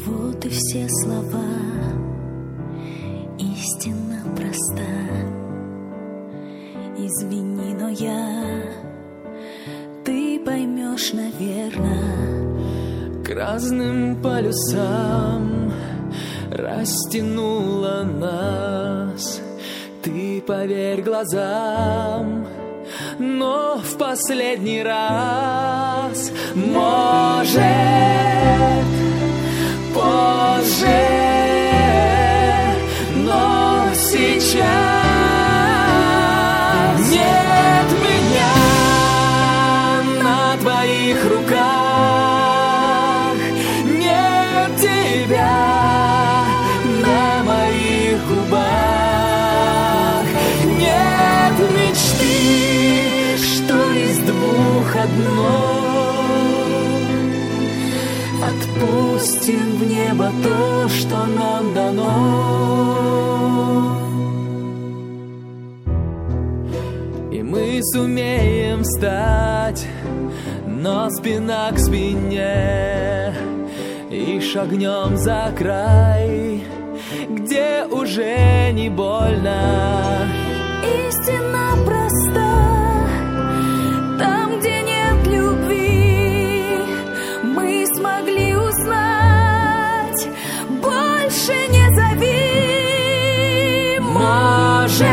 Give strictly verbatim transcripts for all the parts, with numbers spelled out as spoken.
Вот и все слова, истина проста. Извини, но я, ты поймешь, наверно. К разным полюсам растянула нас, ты поверь глазам, но в последний раз, может, позже, но сейчас нет меня на твоих руках, нет тебя на моих губах, нет мечты, что из двух одно. Отпустим в небо то, что нам дано. И мы сумеем встать, но спина к спине, и шагнем за край, где уже не больно. Истина проста, там, где нет любви, мы смогли узнать, больше не зови. Может,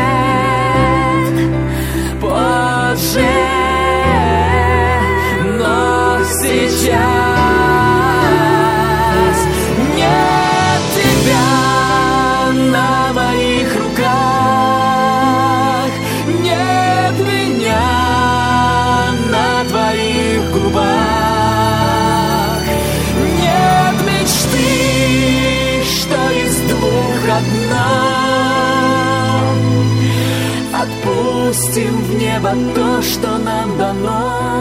позже, но сейчас нет тебя на моих руках, нет меня на твоих губах, нет мечты, что из двух одна. Отпустим в небо то, что нам дано.